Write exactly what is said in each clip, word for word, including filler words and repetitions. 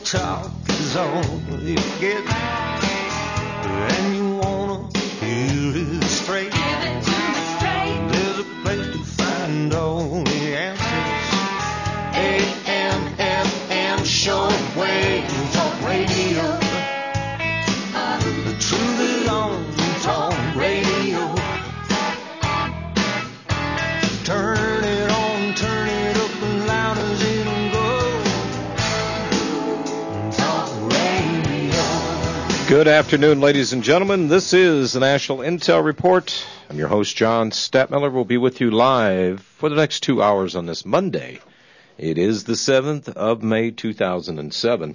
talk is all you get, and you wanna hear it straight. Give it to me straight. There's a place to find all the answers. A M F M shortwave talk radio. The truth is on talk radio. Turn it on, turn it up as loud as it'll go. Talk radio. Good afternoon, ladies and gentlemen. This is the National Intel Report. I'm your host, John Stadtmiller. We'll be with you live for the next two hours on this Monday. It is the seventh of May, two thousand seven.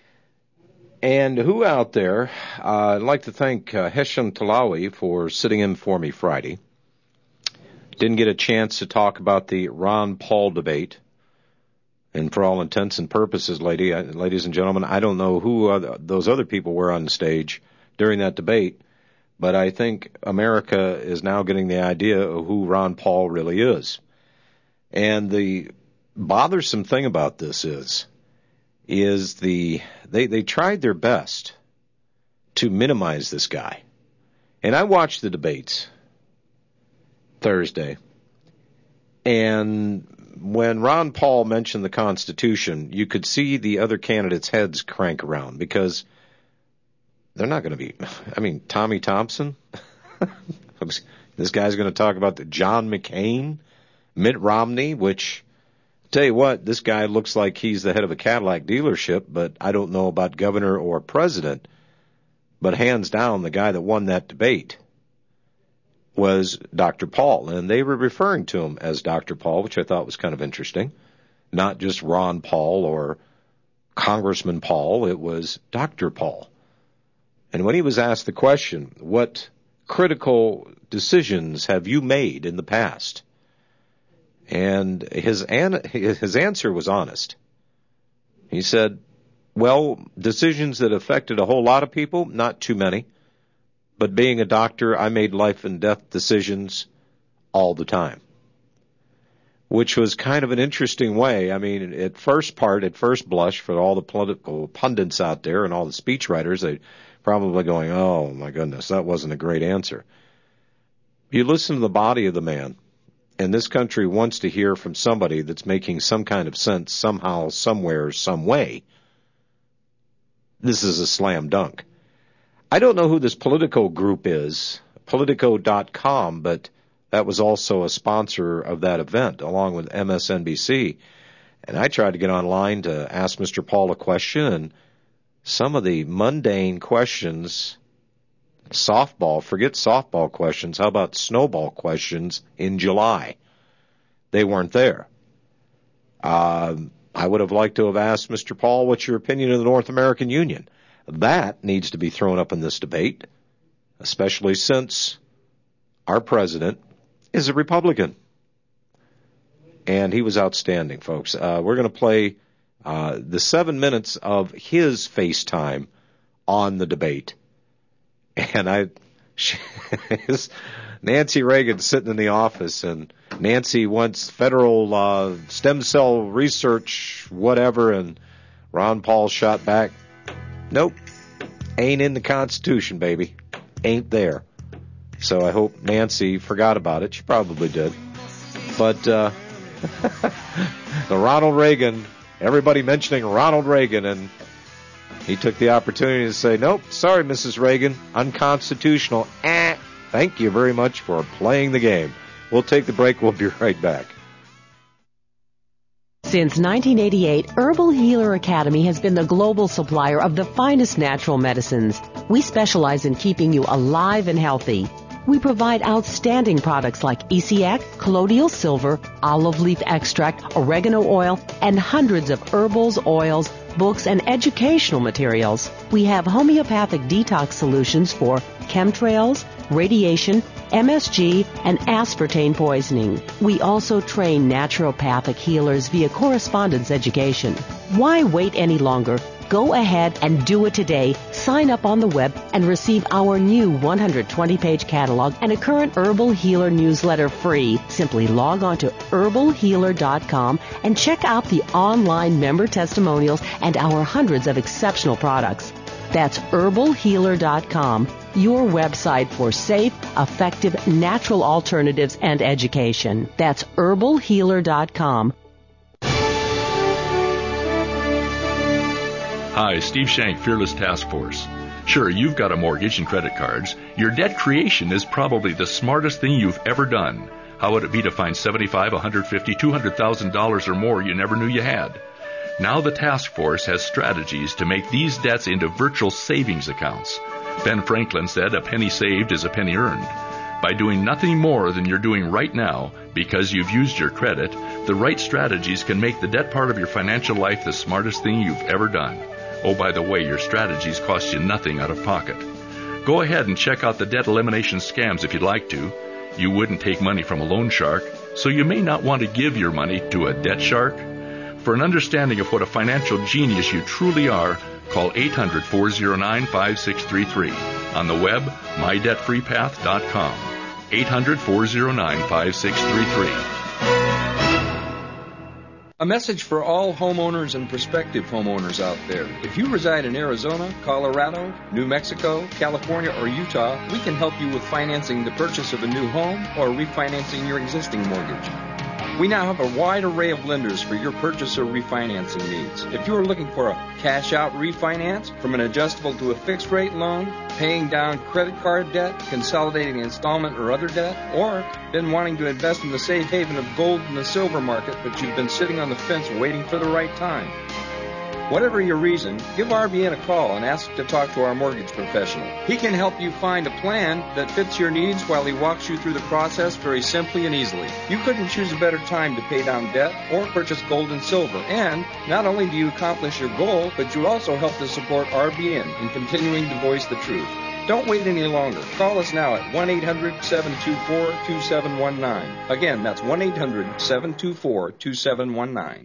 And who out there, uh, I'd like to thank uh, Hesham Talawi for sitting in for me Friday. Didn't get a chance to talk about the Ron Paul debate. And for all intents and purposes, lady, uh, ladies and gentlemen, I don't know who uh, those other people were on the stage during that debate, but I think America is now getting the idea of who Ron Paul really is. And the bothersome thing about this is, is the they, they tried their best to minimize this guy. And I watched the debates Thursday, and when Ron Paul mentioned the Constitution, you could see the other candidates' heads crank around because they're not going to be, I mean, Tommy Thompson, this guy's going to talk about the John McCain, Mitt Romney, which, tell you what, this guy looks like he's the head of a Cadillac dealership, but I don't know about governor or president. But hands down, the guy that won that debate was Doctor Paul, and they were referring to him as Doctor Paul, which I thought was kind of interesting. Not just Ron Paul or Congressman Paul, it was Doctor Paul. And when he was asked the question, what critical decisions have you made in the past? And his an- his answer was honest. He said, well, decisions that affected a whole lot of people, not too many. But being a doctor, I made life and death decisions all the time. Which was kind of an interesting way. I mean, at first part, at first blush, for all the political pundits out there and all the speechwriters, they probably going, oh, my goodness, that wasn't a great answer. You listen to the body of the man, and this country wants to hear from somebody that's making some kind of sense somehow, somewhere, some way. This is a slam dunk. I don't know who this Politico group is, Politico dot com, but that was also a sponsor of that event, along with M S N B C. And I tried to get online to ask Mister Paul a question, and some of the mundane questions, softball, forget softball questions, how about snowball questions in July? They weren't there. Uh, I would have liked to have asked Mister Paul, what's your opinion of the North American Union? That needs to be thrown up in this debate, especially since our president is a Republican. And he was outstanding, folks. Uh, we're going to play uh, the seven minutes of his FaceTime on the debate. And I, she, Nancy Reagan sitting in the office, and Nancy wants federal uh, stem cell research, whatever, and Ron Paul shot back, nope, ain't in the Constitution, baby. Ain't there. So I hope Nancy forgot about it. She probably did. But uh, the Ronald Reagan, everybody mentioning Ronald Reagan, and he took the opportunity to say, nope, sorry, Missus Reagan, unconstitutional. Eh, thank you very much for playing the game. We'll take the break. We'll be right back. Since nineteen eighty-eight, Herbal Healer Academy has been the global supplier of the finest natural medicines. We specialize in keeping you alive and healthy. We provide outstanding products like E C A C, colloidal silver, olive leaf extract, oregano oil, and hundreds of herbals, oils, books, and educational materials. We have homeopathic detox solutions for chemtrails, radiation, M S G, and aspartame poisoning. We also train naturopathic healers via correspondence education. Why wait any longer? Go ahead and do it today. Sign up on the web and receive our new one hundred twenty page catalog and a current Herbal Healer newsletter free. Simply log on to herbal healer dot com and check out the online member testimonials and our hundreds of exceptional products. That's herbal healer dot com, your website for safe, effective, natural alternatives and education. That's herbal healer dot com. Hi, Steve Shank, Fearless Task Force. Sure, you've got a mortgage and credit cards. Your debt creation is probably the smartest thing you've ever done. How would it be to find seventy-five, one hundred fifty, two hundred thousand dollars or more you never knew you had? Now the task force has strategies to make these debts into virtual savings accounts. Ben Franklin said a penny saved is a penny earned. By doing nothing more than you're doing right now because you've used your credit, the right strategies can make the debt part of your financial life the smartest thing you've ever done. Oh, by the way, your strategies cost you nothing out of pocket. Go ahead and check out the debt elimination scams if you'd like to. You wouldn't take money from a loan shark, so you may not want to give your money to a debt shark. For an understanding of what a financial genius you truly are, call eight hundred, four oh nine, five six three three. On the web, my debt free path dot com. eight hundred, four oh nine, five six three three. A message for all homeowners and prospective homeowners out there. If you reside in Arizona, Colorado, New Mexico, California, or Utah, we can help you with financing the purchase of a new home or refinancing your existing mortgage. We now have a wide array of lenders for your purchase or refinancing needs. If you are looking for a cash-out refinance, from an adjustable to a fixed-rate loan, paying down credit card debt, consolidating installment or other debt, or been wanting to invest in the safe haven of gold and the silver market, but you've been sitting on the fence waiting for the right time. Whatever your reason, give R B N a call and ask to talk to our mortgage professional. He can help you find a plan that fits your needs while he walks you through the process very simply and easily. You couldn't choose a better time to pay down debt or purchase gold and silver. And not only do you accomplish your goal, but you also help to support R B N in continuing to voice the truth. Don't wait any longer. Call us now at one eight hundred, seven two four, two seven one nine. Again, that's one eight hundred, seven two four, two seven one nine.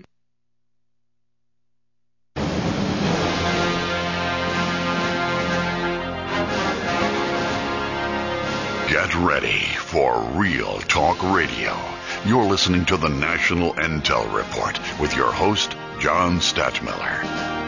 Get ready for Real Talk Radio. You're listening to the National Intel Report with your host, John Stadtmiller.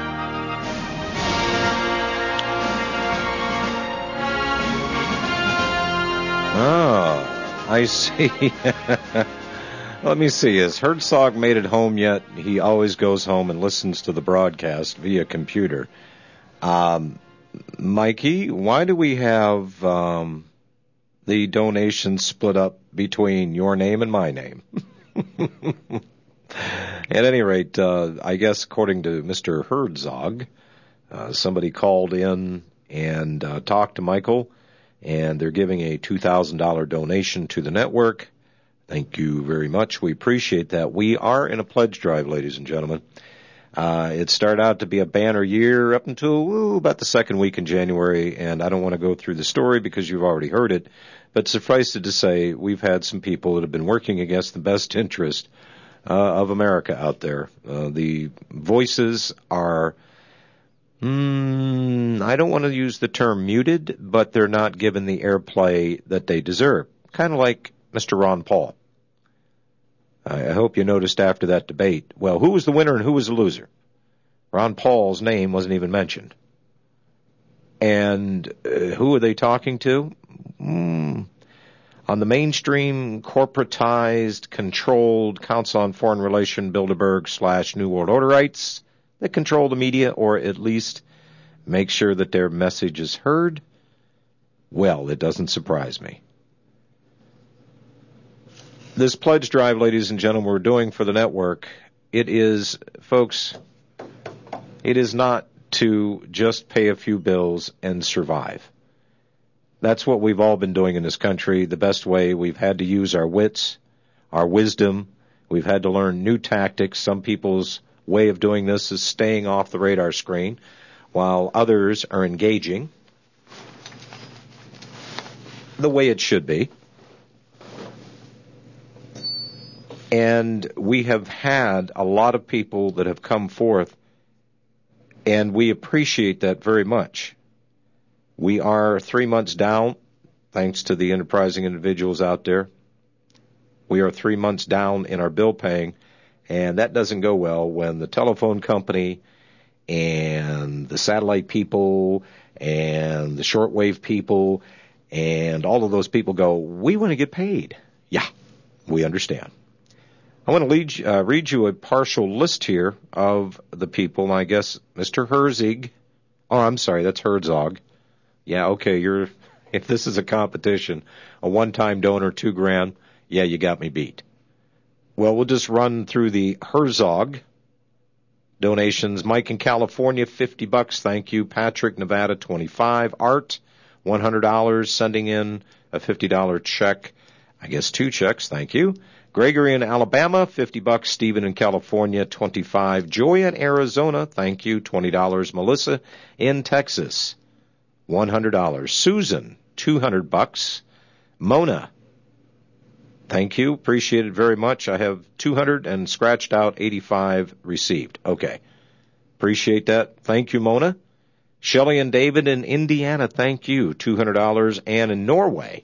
Oh, I see. Let me see. Has Herzog made it home yet? He always goes home and listens to the broadcast via computer. Um, Mikey, why do we have... Um, the donations split up between your name and my name? At any rate, uh, I guess according to Mister Herzog, uh, somebody called in and uh, talked to Michael, and they're giving a two thousand dollars donation to the network. Thank you very much. We appreciate that. We are in a pledge drive, ladies and gentlemen. Uh, it started out to be a banner year up until ooh, about the second week in January, and I don't want to go through the story because you've already heard it, but suffice it to say, we've had some people that have been working against the best interest uh, of America out there. Uh, the voices are, mm, I don't want to use the term muted, but they're not given the airplay that they deserve, kind of like Mister Ron Paul. I hope you noticed after that debate, well, who was the winner and who was the loser? Ron Paul's name wasn't even mentioned. And uh, who are they talking to? Mm, on the mainstream, corporatized, controlled Council on Foreign Relations, Bilderberg slash New World Orderites that control the media, or at least make sure that their message is heard? Well, it doesn't surprise me. This pledge drive, ladies and gentlemen, we're doing for the network, it is, folks, it is not to just pay a few bills and survive. That's what we've all been doing in this country. The best way, we've had to use our wits, our wisdom. We've had to learn new tactics. Some people's way of doing this is staying off the radar screen, while others are engaging the way it should be. And we have had a lot of people that have come forth And we appreciate that very much. We are three months down, thanks to the enterprising individuals out there. We are three months down in our bill paying, and that doesn't go well when the telephone company and the satellite people and the shortwave people and all of those people go, we want to get paid. Yeah, we understand. I want to lead, uh, read you a partial list here of the people. I guess Mister Herzig. Oh, I'm sorry, that's Herzog. Yeah, okay, you're. If this is a competition, a one-time donor, two grand, yeah, you got me beat. Well, we'll just run through the Herzog donations. Mike in California, fifty bucks, thank you. Patrick, Nevada, twenty-five. Art, one hundred dollars, sending in a fifty dollars check. I guess two checks, thank you. Gregory in Alabama, fifty bucks. Stephen in California, twenty-five. Joy in Arizona, thank you, twenty dollars. Melissa in Texas, one hundred dollars. Susan, two hundred bucks. Mona, thank you, appreciate it very much. I have two hundred and scratched out eighty-five received. Okay, appreciate that. Thank you, Mona. Shelley and David in Indiana, thank you, two hundred dollars. Ann in Norway,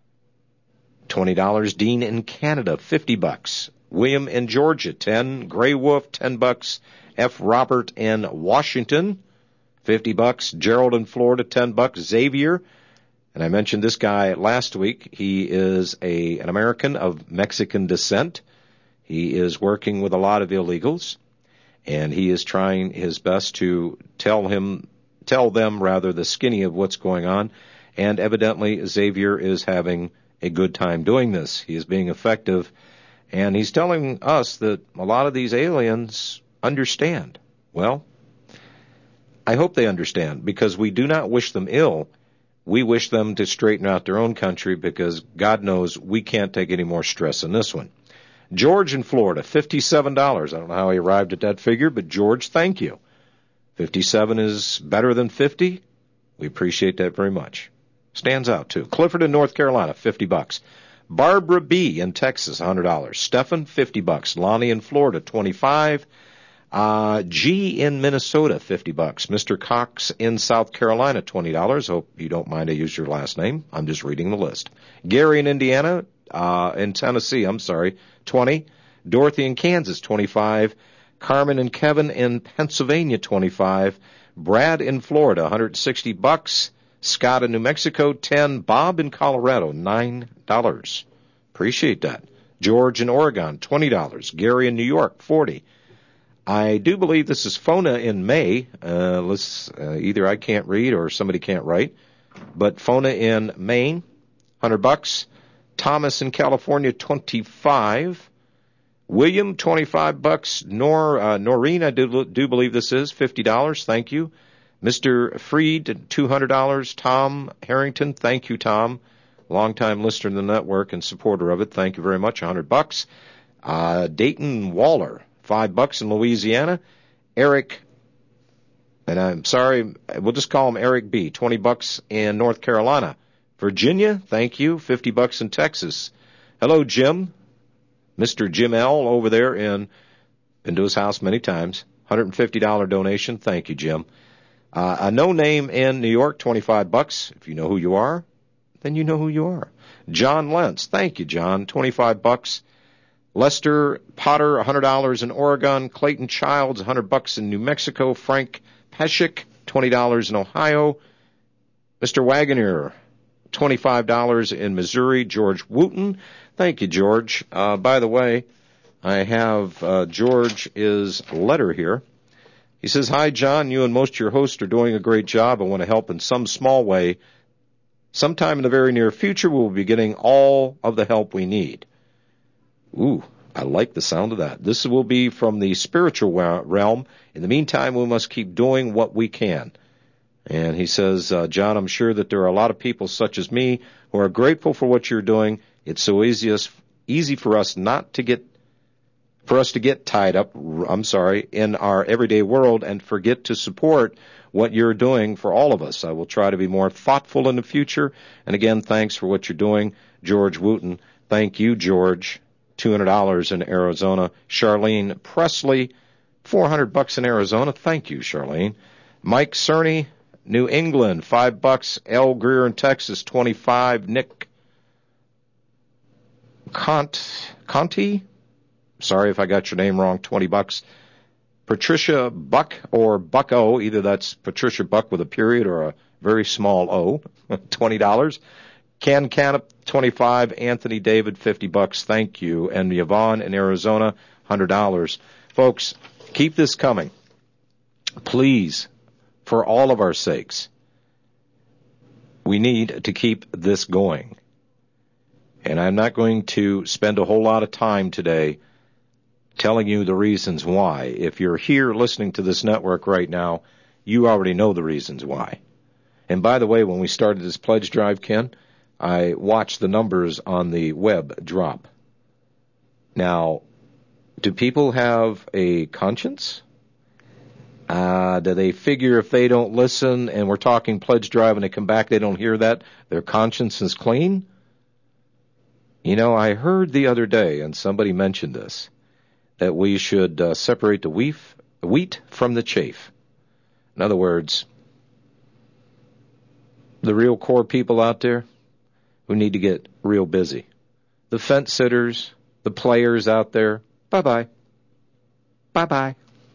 twenty dollars. Dean in Canada, fifty bucks. William in Georgia, ten. Gray Wolf, ten bucks. F. Robert in Washington, fifty bucks. Gerald in Florida, ten bucks. Xavier, and I mentioned this guy last week. He is a an American of Mexican descent. He is working with a lot of illegals, and he is trying his best to tell him, tell them rather, the skinny of what's going on. And evidently, Xavier is having a good time doing this. He is being effective, and he's telling us that a lot of these aliens understand. Well, I hope they understand, because we do not wish them ill. We wish them to straighten out their own country, because God knows we can't take any more stress in this one. George in Florida, fifty-seven dollars. I don't know how he arrived at that figure, but George, thank you. fifty-seven is better than fifty. We appreciate that very much. Stands out, too. Clifford in North Carolina, fifty bucks. Barbara B. in Texas, one hundred dollars. Stephan, fifty bucks. Lonnie in Florida, twenty-five. Uh, G in Minnesota, fifty bucks. Mister Cox in South Carolina, twenty dollars. Hope you don't mind I use your last name. I'm just reading the list. Gary in Indiana, uh, in Tennessee, I'm sorry, twenty. Dorothy in Kansas, twenty-five. Carmen and Kevin in Pennsylvania, twenty-five. Brad in Florida, one hundred sixty bucks. Scott in New Mexico, ten. Bob in Colorado, nine dollars. Appreciate that. George in Oregon, twenty dollars. Gary in New York, forty dollars. I do believe this is Fona in May. Uh, let's, uh, either I can't read or somebody can't write. But Fona in Maine, one hundred bucks. Thomas in California, twenty-five. William, twenty-five bucks. Nor, uh, Noreen, I do, do believe this is, fifty dollars. Thank you. Mister Freed, two hundred dollars. Tom Harrington, thank you, Tom. Longtime listener to the network and supporter of it. Thank you very much, one hundred bucks. Uh, Dayton Waller, five bucks in Louisiana. Eric, and I'm sorry, we'll just call him Eric B., twenty bucks in North Carolina. Virginia, thank you, fifty bucks in Texas. Hello, Jim. Mister Jim L. over there in, been to his house many times. one hundred fifty dollars donation. Thank you, Jim. Uh, a no name in New York, twenty-five bucks. If you know who you are, then you know who you are. John Lentz, thank you, John, twenty-five bucks. Lester Potter, one hundred dollars in Oregon. Clayton Childs, one hundred bucks in New Mexico. Frank Pescick, twenty dollars in Ohio. Mister Wagoner, twenty-five dollars in Missouri. George Wooten, thank you, George. Uh, by the way, I have uh, George's letter here. He says, hi, John, you and most of your hosts are doing a great job. I want to help in some small way. Sometime in the very near future, we will be getting all of the help we need. Ooh, I like the sound of that. This will be from the spiritual realm. In the meantime, we must keep doing what we can. And he says, uh, John, I'm sure that there are a lot of people such as me who are grateful for what you're doing. It's so easy, easy for us not to get for us to get tied up, I'm sorry, in our everyday world and forget to support what you're doing for all of us. I will try to be more thoughtful in the future. And again, thanks for what you're doing, George Wooten. Thank you, George. two hundred dollars in Arizona. Charlene Presley, four hundred bucks in Arizona. Thank you, Charlene. Mike Cerny, New England, five bucks. L. Greer in Texas, twenty-five. Nick Cont, Conti, sorry if I got your name wrong, twenty bucks. Patricia Buck or Bucko, either that's Patricia Buck with a period or a very small O, twenty dollars. Ken Canup, twenty-five. Anthony David, fifty bucks. Thank you. And Yvonne in Arizona, one hundred dollars. Folks, keep this coming. Please, for all of our sakes, we need to keep this going. And I'm not going to spend a whole lot of time today telling you the reasons why. If you're here listening to this network right now, you already know the reasons why. And by the way, when we started this pledge drive, Ken, I watched the numbers on the web drop. Now, do people have a conscience? Uh, do they figure if they don't listen and we're talking pledge drive and they come back, they don't hear that, their conscience is clean? You know, I heard the other day, and somebody mentioned this, that we should uh, separate the wheat, wheat from the chaff. In other words, the real core people out there who need to get real busy. The fence sitters, the players out there, bye-bye. Bye-bye.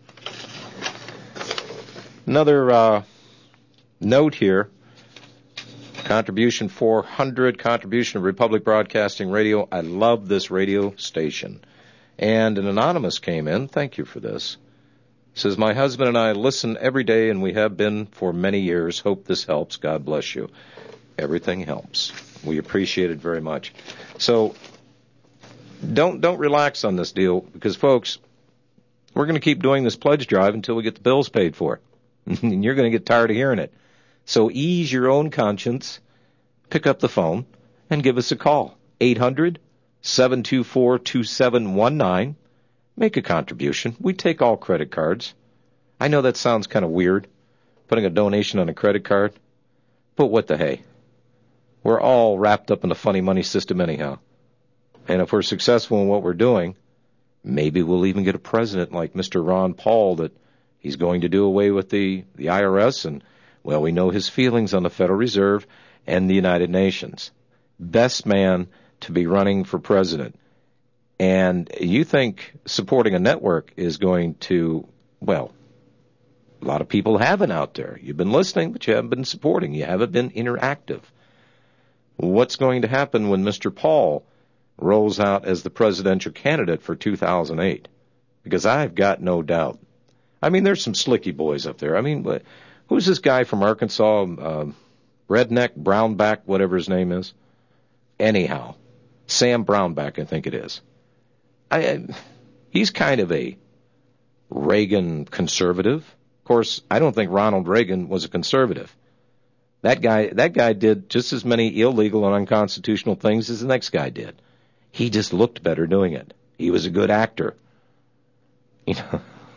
Another uh, note here. Contribution four hundred, contribution of Republic Broadcasting Radio. I love this radio station. And an anonymous came in. Thank you for this. Says, my husband and I listen every day, and we have been for many years. Hope this helps. God bless you. Everything helps. We appreciate it very much. So don't don't relax on this deal, because, folks, we're going to keep doing this pledge drive until we get the bills paid for. And you're going to get tired of hearing it. So ease your own conscience, pick up the phone, and give us a call. eight hundred, seven two four, two seven one nine. Make a contribution. We take all credit cards. I know that sounds kind of weird, putting a donation on a credit card, but what the hey? We're all wrapped up in the funny money system anyhow. And if we're successful in what we're doing, maybe we'll even get a president like Mister Ron Paul that he's going to do away with the, the I R S, and, well, we know his feelings on the Federal Reserve and the United Nations. Best man to be running for president. And you think supporting a network is going to, well, a lot of people haven't out there. You've been listening, but you haven't been supporting. You haven't been interactive. What's going to happen when Mister Paul rolls out as the presidential candidate for two thousand eight? Because I've got no doubt. I mean, there's some slicky boys up there. I mean, who's this guy from Arkansas? Um, Redneck, Brownback, whatever his name is. Anyhow, Sam Brownback, I think it is. I, he's kind of a Reagan conservative. Of course, I don't think Ronald Reagan was a conservative. That guy, that guy did just as many illegal and unconstitutional things as the next guy did. He just looked better doing it. He was a good actor. You know,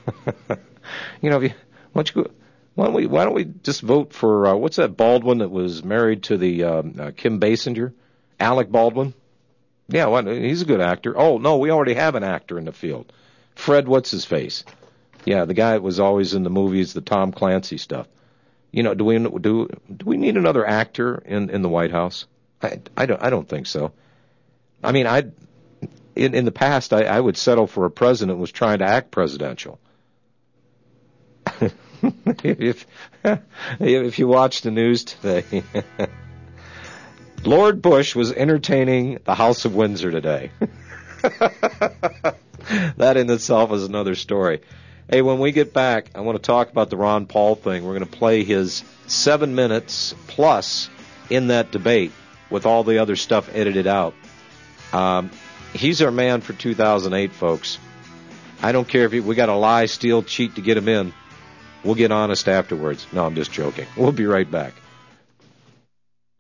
you know, if you, why don't, you, why don't we why don't we just vote for uh, what's that Baldwin that was married to the um, uh, Kim Basinger, Alec Baldwin? Yeah, well, he's a good actor. Oh, no, we already have an actor in the field. Fred, what's his face? Yeah, the guy that was always in the movies, the Tom Clancy stuff. You know, do we do do we need another actor in, in the White House? I, I don't I don't think so. I mean, I in in the past I, I would settle for a president who was trying to act presidential. if if you watch the news today. Lord Bush was entertaining the House of Windsor today. That in itself is another story. Hey, when we get back, I want to talk about the Ron Paul thing. We're going to play his seven minutes plus in that debate with all the other stuff edited out. Um, he's our man for two thousand eight, folks. I don't care if he, we got to lie, steal, cheat to get him in. We'll get honest afterwards. No, I'm just joking. We'll be right back.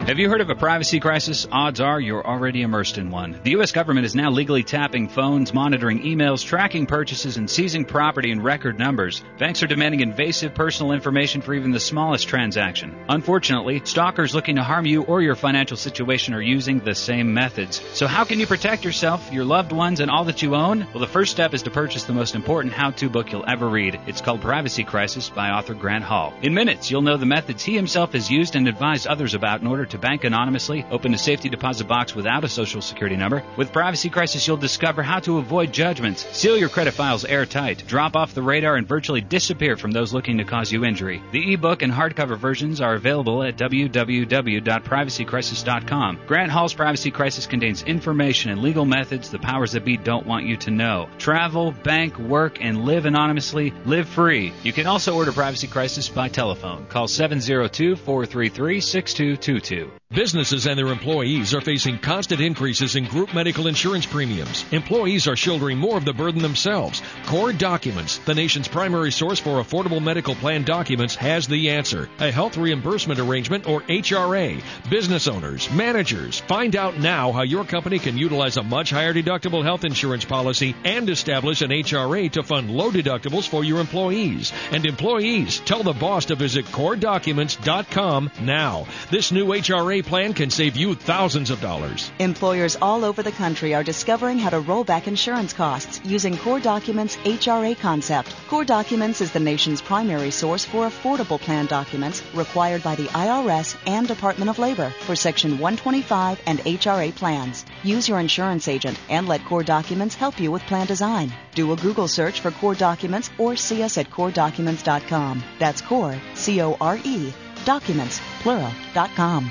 Have you heard of a privacy crisis? Odds are you're already immersed in one. The U S government is now legally tapping phones, monitoring emails, tracking purchases, and seizing property in record numbers. Banks are demanding invasive personal information for even the smallest transaction. Unfortunately, stalkers looking to harm you or your financial situation are using the same methods. So how can you protect yourself, your loved ones, and all that you own? Well, the first step is to purchase the most important how-to book you'll ever read. It's called Privacy Crisis by author Grant Hall. In minutes, you'll know the methods he himself has used and advised others about in order to bank anonymously, open a safety deposit box without a social security number. With Privacy Crisis, you'll discover how to avoid judgments, seal your credit files airtight, drop off the radar, and virtually disappear from those looking to cause you injury. The ebook and hardcover versions are available at w w w dot privacy crisis dot com. Grant Hall's Privacy Crisis contains information and legal methods the powers that be don't want you to know. Travel, bank, work, and live anonymously. Live free. You can also order Privacy Crisis by telephone. Call seven zero two, four three three, six two two two. Businesses and their employees are facing constant increases in group medical insurance premiums. Employees are shouldering more of the burden themselves. Core Documents, the nation's primary source for affordable medical plan documents, has the answer. A health reimbursement arrangement, or H R A. Business owners, managers, find out now how your company can utilize a much higher deductible health insurance policy and establish an H R A to fund low deductibles for your employees. And employees, tell the boss to visit core documents dot com now. This new H R A plan can save you thousands of dollars. Employers all over the country are discovering how to roll back insurance costs using Core Documents' H R A concept. Core Documents is the nation's primary source for affordable plan documents required by the I R S and Department of Labor for Section one twenty-five and H R A plans. Use your insurance agent and let Core Documents help you with plan design. Do a Google search for Core Documents or see us at core documents dot com. That's Core, C O R E, documents, plural, dot com.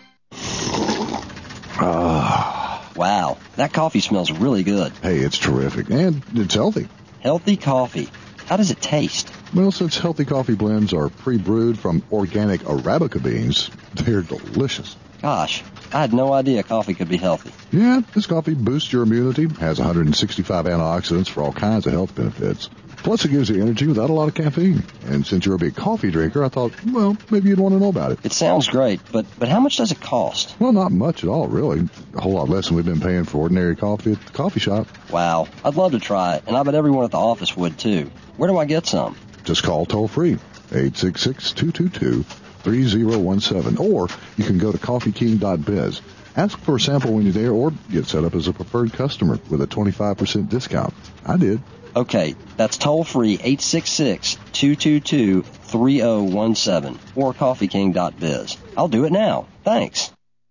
Ah. Wow, that coffee smells really good. Hey, it's terrific, and it's healthy. Healthy coffee. How does it taste? Well, since healthy coffee blends are pre-brewed from organic Arabica beans, they're delicious. Gosh, I had no idea coffee could be healthy. Yeah, this coffee boosts your immunity, has one hundred sixty-five antioxidants for all kinds of health benefits. Plus, it gives you energy without a lot of caffeine. And since you're a big coffee drinker, I thought, well, maybe you'd want to know about it. It sounds great, but, but how much does it cost? Well, not much at all, really. A whole lot less than we've been paying for ordinary coffee at the coffee shop. Wow, I'd love to try it, and I bet everyone at the office would, too. Where do I get some? Just call toll-free, eight six six, two two two, three zero one seven, or you can go to coffee king dot biz. Ask for a sample when you're there, or get set up as a preferred customer with a twenty-five percent discount. I did. Okay, that's toll-free, eight six six, two two two, three zero one seven, or coffee king dot biz. I'll do it now. Thanks.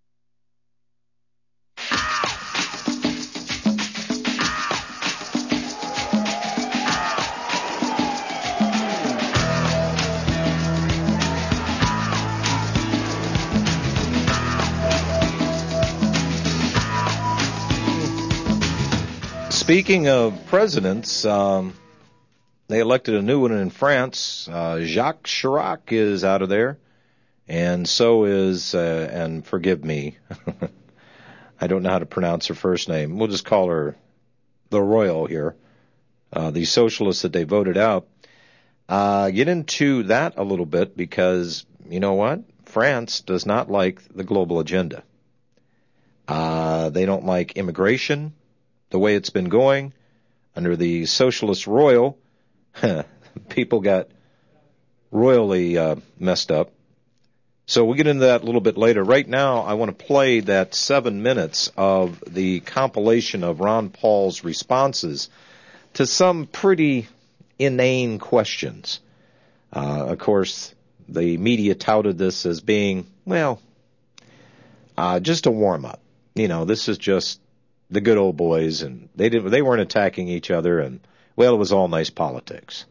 Speaking of presidents, um, they elected a new one in France. Uh, Jacques Chirac is out of there, and so is, uh, and forgive me, I don't know how to pronounce her first name. We'll just call her the Royal here, uh, the socialist that they voted out. Uh, get into that a little bit because, you know what? France does not like the global agenda. Uh, they don't like immigration. The way it's been going under the socialist royal, people got royally uh, messed up. So we'll get into that a little bit later. Right now, I want to play that seven minutes of the compilation of Ron Paul's responses to some pretty inane questions. Uh, of course, the media touted this as being, well, uh, just a warm-up. You know, this is just the good old boys, and they didn't, they weren't attacking each other, and, well, it was all nice politics.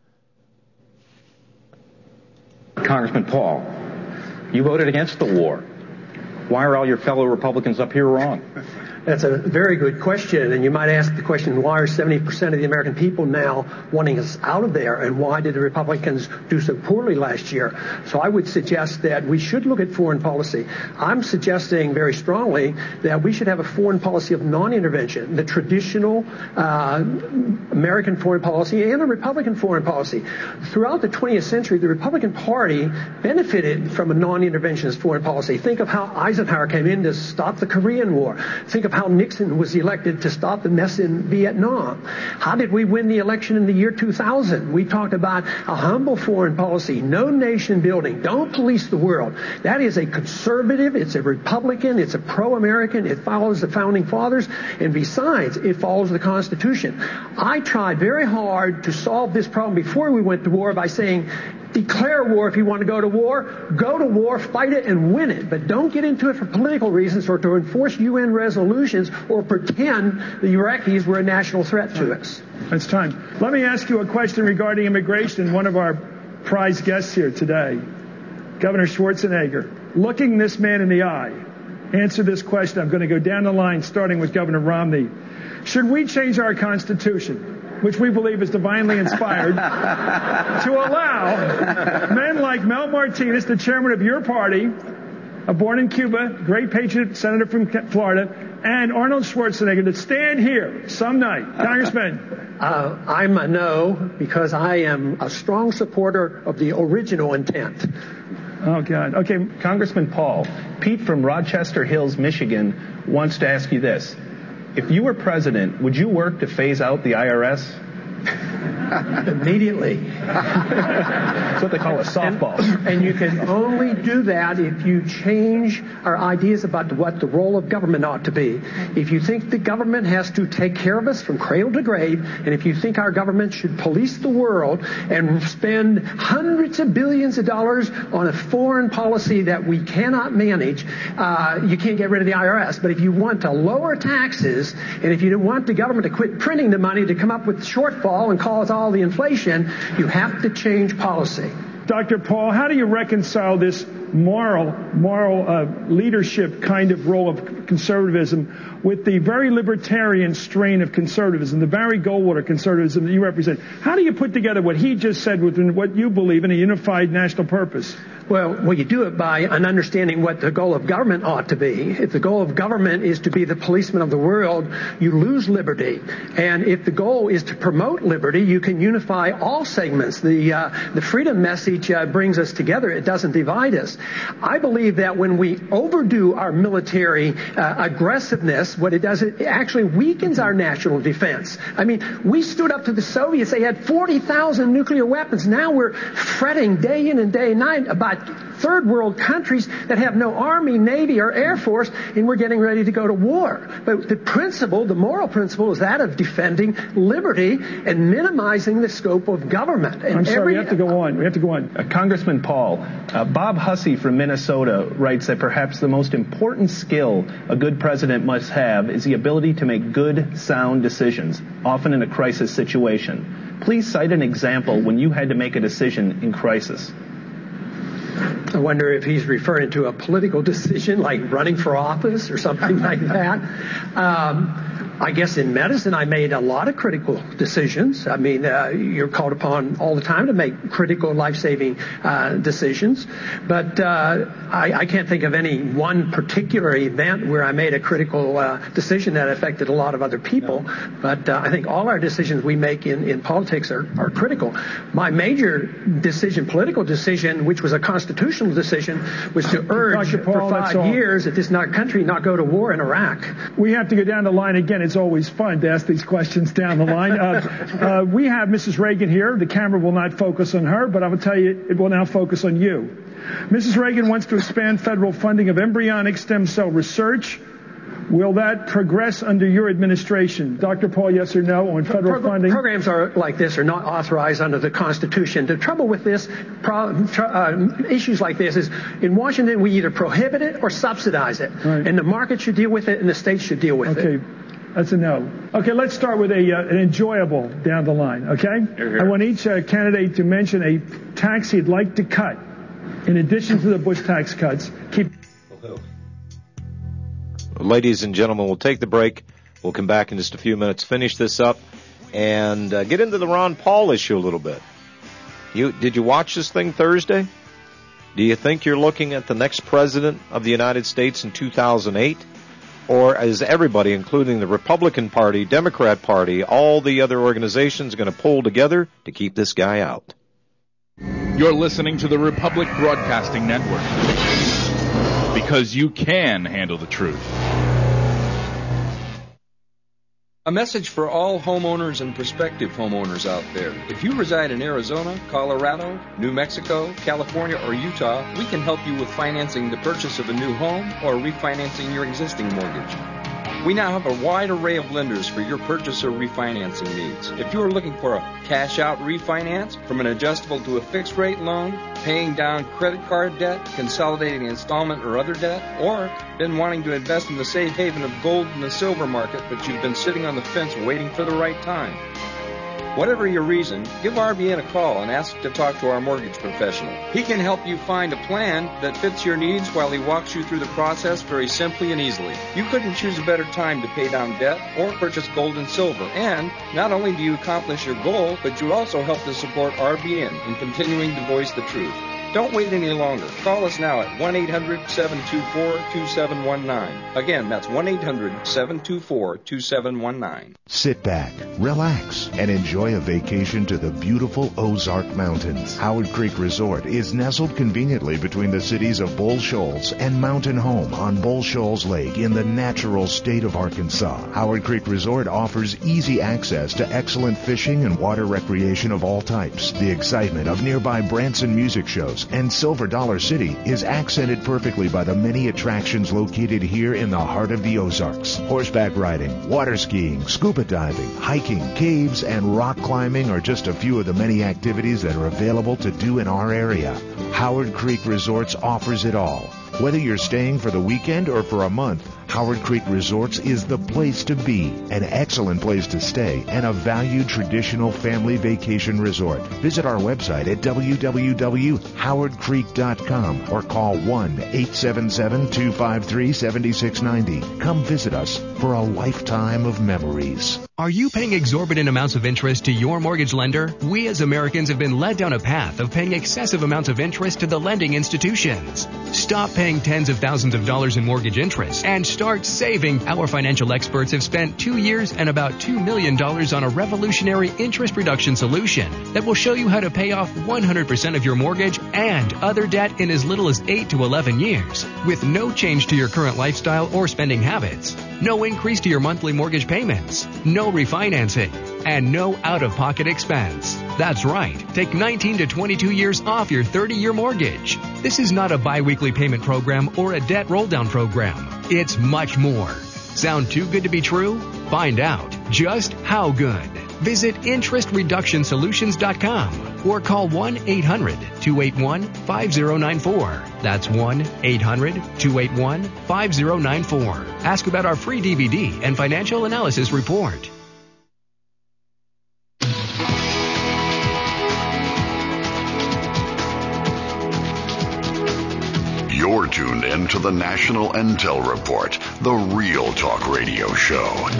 Congressman Paul, you voted against the war. Why are all your fellow Republicans up here wrong? That's a very good question, and you might ask the question, why are seventy percent of the American people now wanting us out of there, and why did the Republicans do so poorly last year? So I would suggest that we should look at foreign policy. I'm suggesting very strongly that we should have a foreign policy of non-intervention, the traditional uh, American foreign policy and a Republican foreign policy. Throughout the twentieth century, the Republican Party benefited from a non-interventionist foreign policy. Think of how Eisenhower came in to stop the Korean War. Think of how Nixon was elected to stop the mess in Vietnam. How did we win the election in the year two thousand? We talked about a humble foreign policy, no nation building, don't police the world. That is a conservative, it's a Republican, it's a pro-American, it follows the Founding Fathers, and besides, it follows the Constitution. I tried very hard to solve this problem before we went to war by saying, declare war if you want to go to war. Go to war, fight it, and win it. But don't get into it for political reasons or to enforce U N resolutions or pretend the Iraqis were a national threat to us. It's time. Let me ask you a question regarding immigration. One of our prized guests here today, Governor Schwarzenegger, looking this man in the eye, answer this question. I'm going to go down the line, starting with Governor Romney. Should we change our Constitution, which we believe is divinely inspired, to allow men like Mel Martinez, the chairman of your party, a born in Cuba, great patriot senator from Florida, and Arnold Schwarzenegger to stand here some night? Congressman. Uh, I'm a no, because I am a strong supporter of the original intent. Oh, God. Okay. Congressman Paul, Pete from Rochester Hills, Michigan, wants to ask you this. If you were president, would you work to phase out the I R S? Immediately. That's what they call a softball. And, and you can only do that if you change our ideas about what the role of government ought to be. If you think the government has to take care of us from cradle to grave, and if you think our government should police the world and spend hundreds of billions of dollars on a foreign policy that we cannot manage, uh, you can't get rid of the I R S. But if you want to lower taxes, and if you want the government to quit printing the money to come up with the shortfall and cause all the inflation, you have to change policy. Doctor Paul, how do you reconcile this moral, moral uh, leadership kind of role of conservatism with the very libertarian strain of conservatism, the Barry Goldwater conservatism that you represent? How do you put together what he just said with what you believe in a unified national purpose? Well, well, you do it by an understanding what the goal of government ought to be. If the goal of government is to be the policeman of the world, you lose liberty. And if the goal is to promote liberty, you can unify all segments. The uh, the freedom message uh, brings us together. It doesn't divide us. I believe that when we overdo our military uh, aggressiveness, what it does, it actually weakens our national defense. I mean, we stood up to the Soviets. They had forty thousand nuclear weapons. Now we're fretting day in and day night about third world countries that have no army, navy, or air force, and we're getting ready to go to war. But the principle, the moral principle, is that of defending liberty and minimizing the scope of government. And I'm sorry, every, we have to go on. We have to go on. Uh, Congressman Paul, uh, Bob Hussey from Minnesota writes that perhaps the most important skill a good president must have is the ability to make good, sound decisions, often in a crisis situation. Please cite an example when you had to make a decision in crisis. I wonder if he's referring to a political decision like running for office or something like that. Um, I guess in medicine I made a lot of critical decisions. I mean, uh, you're called upon all the time to make critical life-saving uh, decisions. But uh, I, I can't think of any one particular event where I made a critical uh, decision that affected a lot of other people. But uh, I think all our decisions we make in, in politics are, are critical. My major decision, political decision, which was a constitutional decision, was to urge Doctor Paul, for five years that this not country not go to war in Iraq. We have to go down the line again. It's always fun to ask these questions down the line. Uh, uh, we have Missus Reagan here. The camera will not focus on her, but I will tell you it will now focus on you. Missus Reagan wants to expand federal funding of embryonic stem cell research. Will that progress under your administration? Doctor Paul, yes or no on federal Pro- funding? Programs are like this are not authorized under the Constitution. The trouble with this, pro- uh, issues like this is, in Washington, we either prohibit it or subsidize it. Right. And the market should deal with it and the states should deal with okay. it. That's a no. Okay, let's start with a uh, an enjoyable down the line, okay? Here, here. I want each uh, candidate to mention a tax he'd like to cut in addition to the Bush tax cuts. Keep. ladies and gentlemen, we'll take the break. We'll come back in just a few minutes, finish this up, and uh, get into the Ron Paul issue a little bit. You did you watch this thing Thursday? Do you think you're looking at the next president of the United States in two thousand eight? Or is everybody, including the Republican Party, Democrat Party, all the other organizations, going to pull together to keep this guy out? You're listening to the Republic Broadcasting Network, because you can handle the truth. A message for all homeowners and prospective homeowners out there. If you reside in Arizona, Colorado, New Mexico, California, or Utah, we can help you with financing the purchase of a new home or refinancing your existing mortgage. We now have a wide array of lenders for your purchase or refinancing needs. If you are looking for a cash-out refinance, from an adjustable to a fixed-rate loan, paying down credit card debt, consolidating installment or other debt, or been wanting to invest in the safe haven of gold and the silver market, but you've been sitting on the fence waiting for the right time. Whatever your reason, give R B N a call and ask to talk to our mortgage professional. He can help you find a plan that fits your needs while he walks you through the process very simply and easily. You couldn't choose a better time to pay down debt or purchase gold and silver. And not only do you accomplish your goal, but you also help to support R B N in continuing to voice the truth. Don't wait any longer. Call us now at one eight hundred seven two four two seven one nine. Again, that's one eight hundred seven two four two seven one nine. Sit back, relax, and enjoy a vacation to the beautiful Ozark Mountains. Howard Creek Resort is nestled conveniently between the cities of Bull Shoals and Mountain Home on Bull Shoals Lake in the natural state of Arkansas. Howard Creek Resort offers easy access to excellent fishing and water recreation of all types. The excitement of nearby Branson music shows and Silver Dollar City is accented perfectly by the many attractions located here in the heart of the Ozarks. Horseback riding, water skiing, scuba diving, hiking, caves, and rock climbing are just a few of the many activities that are available to do in our area. Howard Creek Resorts offers it all. Whether you're staying for the weekend or for a month, Howard Creek Resorts is the place to be, an excellent place to stay, and a valued traditional family vacation resort. Visit our website at w w w dot howard creek dot com or call one eight seven seven two five three seven six nine zero. Come visit us for a lifetime of memories. Are you paying exorbitant amounts of interest to your mortgage lender? We as Americans have been led down a path of paying excessive amounts of interest to the lending institutions. Stop paying tens of thousands of dollars in mortgage interest and start saving. Our financial experts have spent two years and about two million dollars on a revolutionary interest reduction solution that will show you how to pay off one hundred percent of your mortgage and other debt in as little as eight to eleven years with no change to your current lifestyle or spending habits, no increase to your monthly mortgage payments, no refinancing, and no out-of-pocket expense. That's right. Take nineteen to twenty-two years off your thirty-year mortgage. This is not a biweekly payment program or a debt roll-down program. It's much more. Sound too good to be true? Find out just how good. Visit interest reduction solutions dot com or call one eight hundred two eight one five zero nine four. That's one eight hundred two eight one five zero nine four. Ask about our free D V D and financial analysis report. You're tuned in to the National Intel Report, the Real Talk Radio Show.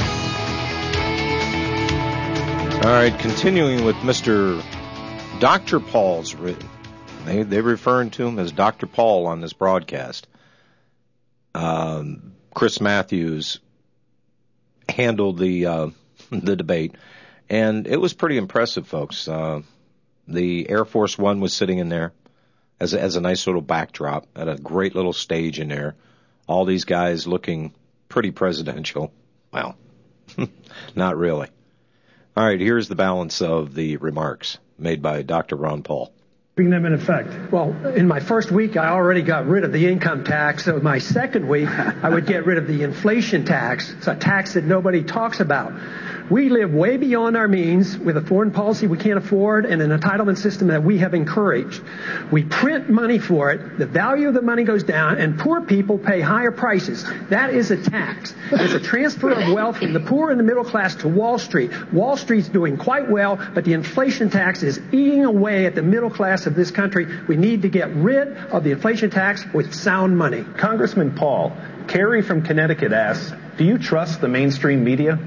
All right, continuing with Mister Doctor Paul's, they, they're referring to him as Doctor Paul on this broadcast. Um, Chris Matthews handled the uh, the debate, and it was pretty impressive, folks. Uh, the Air Force One was sitting in there as a, as a nice little backdrop, at a great little stage in there. All these guys looking pretty presidential. Well, not really. All right, here's the balance of the remarks made by Doctor Ron Paul. Bring them in effect. Well, in my first week, I already got rid of the income tax. So my second week, I would get rid of the inflation tax. It's a tax that nobody talks about. We live way beyond our means with a foreign policy we can't afford and an entitlement system that we have encouraged. We print money for it, the value of the money goes down, and poor people pay higher prices. That is a tax. It's a transfer of wealth from the poor and the middle class to Wall Street. Wall Street's doing quite well, but the inflation tax is eating away at the middle class of this country. We need to get rid of the inflation tax with sound money. Congressman Paul, Carrie from Connecticut asks, do you trust the mainstream media?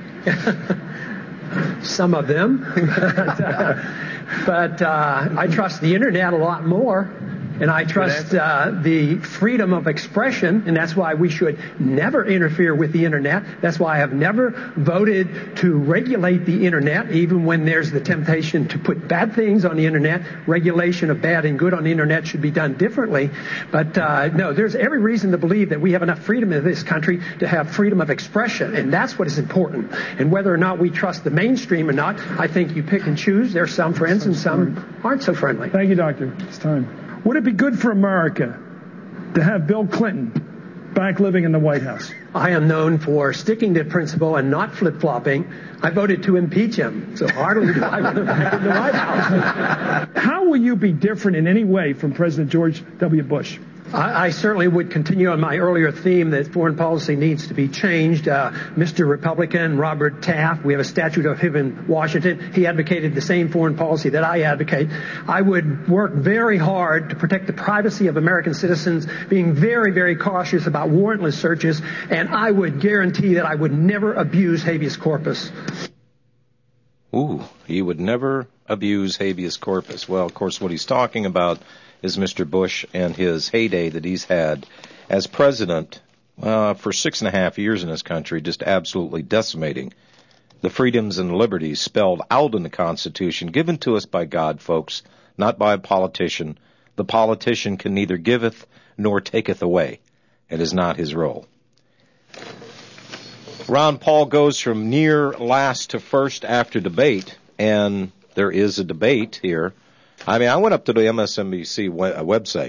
Some of them. but uh, but uh, I trust the Internet a lot more. And I trust uh, the freedom of expression, and that's why we should never interfere with the Internet. That's why I have never voted to regulate the Internet, even when there's the temptation to put bad things on the Internet. Regulation of bad and good on the Internet should be done differently. But uh, no, there's every reason to believe that we have enough freedom in this country to have freedom of expression, and that's what is important. And whether or not we trust the mainstream or not, I think you pick and choose. There's some friends and some aren't so friendly. Thank you, Doctor. It's time. Would it be good for America to have Bill Clinton back living in the White House? I am known for sticking to principle and not flip-flopping. I voted to impeach him, so hardly do I want him back in the White House. How will you be different in any way from President George W. Bush? I, I certainly would continue on my earlier theme that foreign policy needs to be changed. Uh, Mister Republican, Robert Taft, we have a statute of him in Washington. He advocated the same foreign policy that I advocate. I would work very hard to protect the privacy of American citizens, being very, very cautious about warrantless searches, and I would guarantee that I would never abuse habeas corpus. Ooh, he would never abuse habeas corpus. Well, of course, what he's talking about is Mister Bush and his heyday that he's had as president uh, for six and a half years in this country, just absolutely decimating the freedoms and liberties spelled out in the Constitution, given to us by God, folks, not by a politician. The politician can neither giveth nor taketh away. It is not his role. Ron Paul goes from near last to first after debate, and there is a debate here. I mean, I went up to the M S N B C website,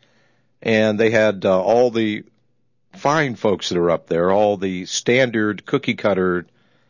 and they had uh, all the fine folks that are up there, all the standard cookie-cutter,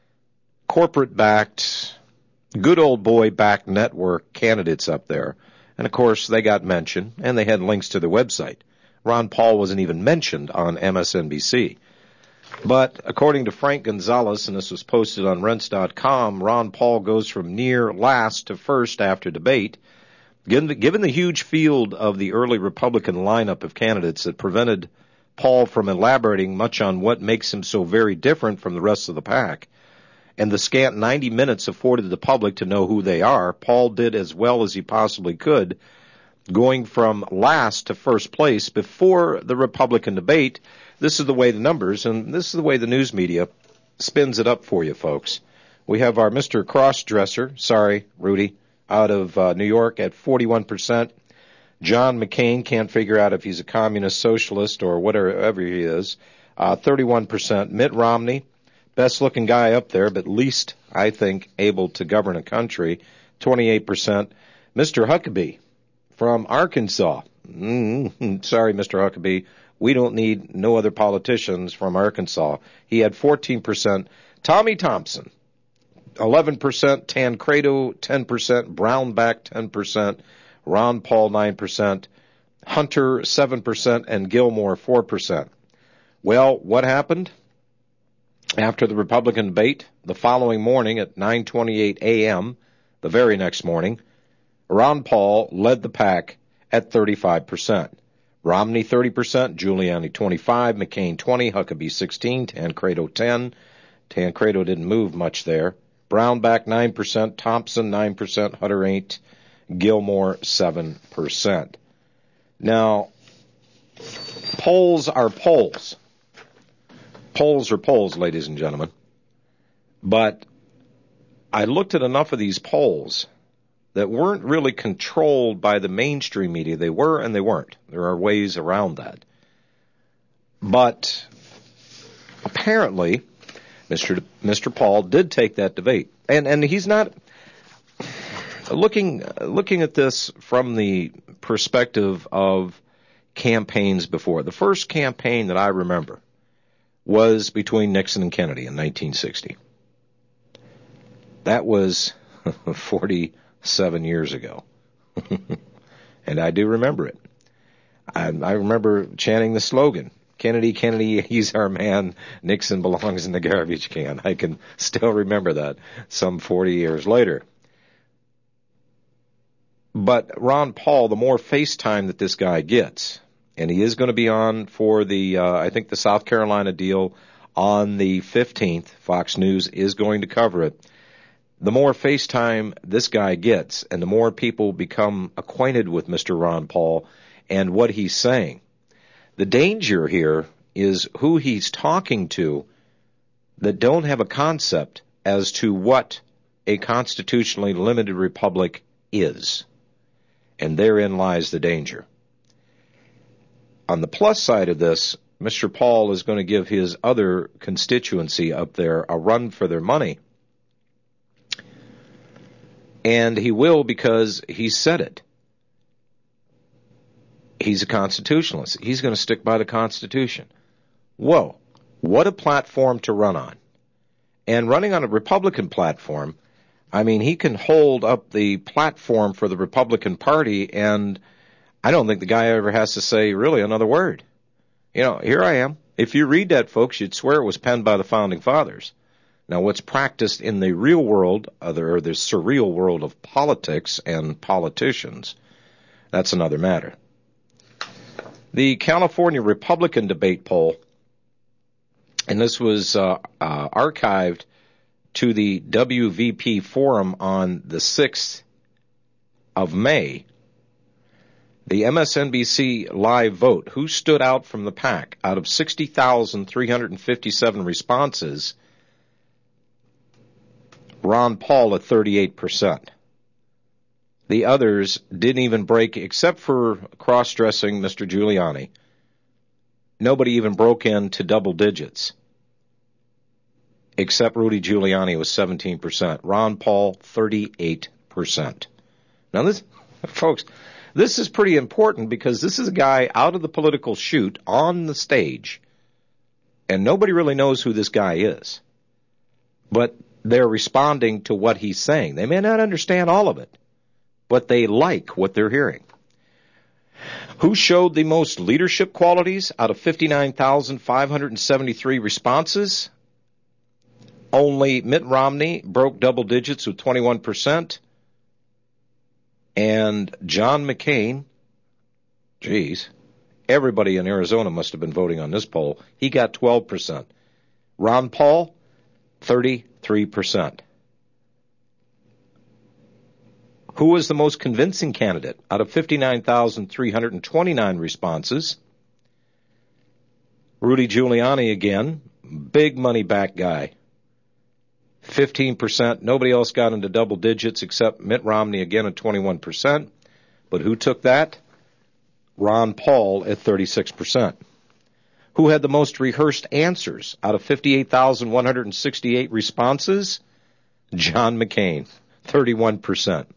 corporate-backed, good old boy-backed network candidates up there. And, of course, they got mentioned, and they had links to their website. Ron Paul wasn't even mentioned on M S N B C. But according to Frank Gonzalez, and this was posted on Rense dot com, Ron Paul goes from near last to first after debate. Given the, given the huge field of the early Republican lineup of candidates that prevented Paul from elaborating much on what makes him so very different from the rest of the pack, and the scant ninety minutes afforded the public to know who they are, Paul did as well as he possibly could, going from last to first place before the Republican debate. This is the way the numbers, and this is the way the news media spins it up for you, folks. We have our Mister Crossdresser, sorry, Rudy, out of uh, New York at forty-one percent. John McCain, can't figure out if he's a communist, socialist, or whatever he is, uh, thirty-one percent. Mitt Romney, best-looking guy up there, but least, I think, able to govern a country, twenty-eight percent. Mister Huckabee from Arkansas. Mm-hmm. Sorry, Mister Huckabee. We don't need no other politicians from Arkansas. He had fourteen percent. Tommy Thompson, eleven percent. Tancredo, ten percent. Brownback, ten percent. Ron Paul, nine percent. Hunter, seven percent. And Gilmore, four percent. Well, what happened? After the Republican debate, the following morning at nine twenty-eight a.m., the very next morning, Ron Paul led the pack at thirty-five percent. Romney thirty percent, Giuliani twenty-five, McCain twenty, Huckabee sixteen, Tancredo ten. Tancredo didn't move much there. Brownback nine percent, Thompson nine percent, Hunter eight, Gilmore seven percent. Now, polls are polls. Polls are polls, ladies and gentlemen. But I looked at enough of these polls that weren't really controlled by the mainstream media. They were and they weren't. There are ways around that. But apparently, Mister Mister Paul did take that debate. And and he's not looking looking at this from the perspective of campaigns before. The first campaign that I remember was between Nixon and Kennedy in nineteen sixty. That was forty-seven years ago. And I do remember it. I, I remember chanting the slogan, Kennedy, Kennedy, he's our man, Nixon belongs in the garbage can. I can still remember that some forty years later. But Ron Paul, the more FaceTime that this guy gets, and he is going to be on for the, uh, I think the South Carolina deal on the fifteenth, Fox News is going to cover it. The more FaceTime this guy gets, and the more people become acquainted with Mister Ron Paul and what he's saying. The danger here is who he's talking to that don't have a concept as to what a constitutionally limited republic is. And therein lies the danger. On the plus side of this, Mister Paul is going to give his other constituency up there a run for their money. And he will because he said it. He's a constitutionalist. He's going to stick by the Constitution. Whoa, what a platform to run on. And running on a Republican platform, I mean, he can hold up the platform for the Republican Party, and I don't think the guy ever has to say really another word. You know, here I am. If you read that, folks, you'd swear it was penned by the Founding Fathers. Now, what's practiced in the real world, or the surreal world of politics and politicians, that's another matter. The California Republican debate poll, and this was uh, uh, archived to the W V P forum on the sixth of May, the M S N B C live vote, who stood out from the pack? Out of sixty thousand three hundred fifty-seven responses, Ron Paul at thirty-eight percent. The others didn't even break, except for cross-dressing Mister Giuliani. Nobody even broke into double digits. Except Rudy Giuliani was seventeen percent. Ron Paul, thirty-eight percent. Now this, folks, this is pretty important because this is a guy out of the political chute on the stage, and nobody really knows who this guy is. But they're responding to what he's saying. They may not understand all of it, but they like what they're hearing. Who showed the most leadership qualities out of fifty-nine thousand five hundred seventy-three responses? Only Mitt Romney broke double digits with twenty-one percent. And John McCain, geez, everybody in Arizona must have been voting on this poll. He got twelve percent. Ron Paul, thirty-three percent. Who was the most convincing candidate out of fifty-nine thousand three hundred twenty-nine responses? Rudy Giuliani again, big money back guy. fifteen percent. Nobody else got into double digits except Mitt Romney again at twenty-one percent. But who took that? Ron Paul at thirty-six percent. Who had the most rehearsed answers out of fifty-eight thousand one hundred sixty-eight responses? John McCain, thirty-one percent.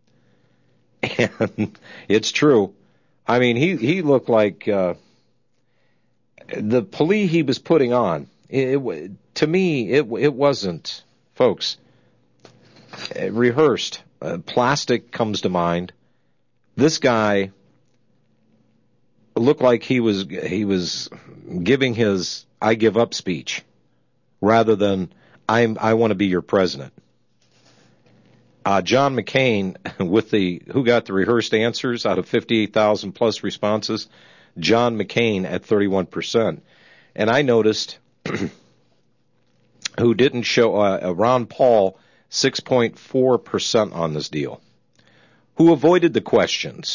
And it's true. I mean, he, he looked like uh, the plea he was putting on. It, it, to me, it it wasn't, folks, rehearsed. Uh, plastic comes to mind. This guy looked like he was he was giving his "I give up" speech rather than "I'm I want to be your president." Uh, John McCain, with the who got the rehearsed answers out of fifty-eight thousand plus responses, John McCain at thirty-one percent. And I noticed who didn't show, uh, Ron Paul, six point four percent on this deal. Who avoided the questions?